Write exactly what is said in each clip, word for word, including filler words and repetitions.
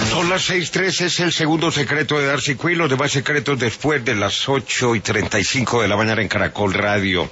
Son las seis trece, es el segundo secreto de Darcy Quinn, los demás secretos después de las ocho y treinta y cinco de la mañana en Caracol Radio.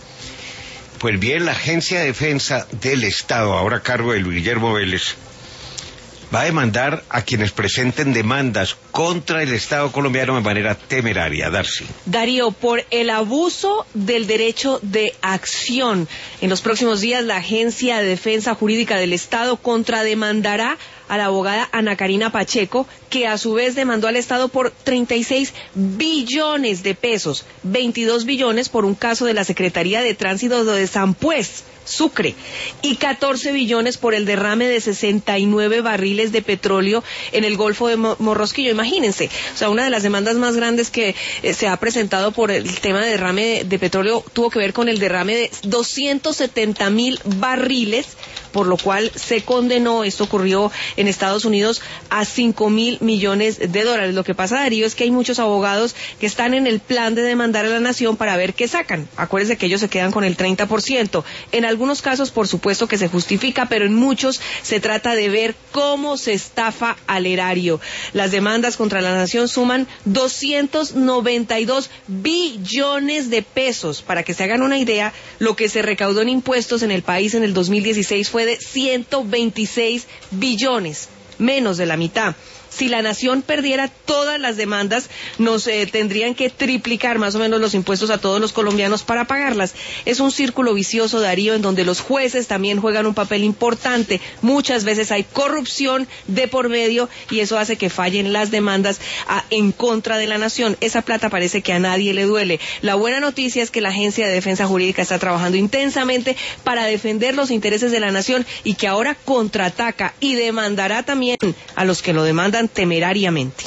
Pues bien, la Agencia de Defensa del Estado, ahora a cargo de Luis Guillermo Vélez, va a demandar a quienes presenten demandas contra el Estado colombiano de manera temeraria. Darcy. Darío, por el abuso del derecho de acción. En los próximos días, la Agencia de Defensa Jurídica del Estado contrademandará a la abogada Ana Karina Pacheco, que a su vez demandó al Estado por treinta y seis billones de pesos, veintidós billones por un caso de la Secretaría de Tránsito de Sampués, Sucre, y catorce billones por el derrame de sesenta y nueve barriles de petróleo en el Golfo de Morrosquillo. Imagínense, o sea, una de las demandas más grandes que eh, se ha presentado por el tema de derrame de, de petróleo tuvo que ver con el derrame de doscientos setenta mil barriles, por lo cual se condenó, esto ocurrió en Estados Unidos, a cinco mil millones de dólares. Lo que pasa, Darío, es que hay muchos abogados que están en el plan de demandar a la nación para ver qué sacan. Acuérdense que ellos se quedan con el treinta por ciento. En algunos casos, por supuesto que se justifica, pero en muchos se trata de ver cómo se estafa al erario. Las demandas contra la nación suman doscientos noventa y dos billones de pesos. Para que se hagan una idea, lo que se recaudó en impuestos en el país en el dos mil dieciséis fue de ciento veintiséis billones, menos de la mitad. Si la nación perdiera todas las demandas, nos eh, tendrían que triplicar más o menos los impuestos a todos los colombianos para pagarlas. Es un círculo vicioso, Darío, en donde los jueces también juegan un papel importante. Muchas veces hay corrupción de por medio y eso hace que fallen las demandas a, en contra de la nación. Esa plata parece que a nadie le duele. La buena noticia es que la Agencia de Defensa Jurídica está trabajando intensamente para defender los intereses de la nación y que ahora contraataca y demandará también a los que lo demandan temerariamente.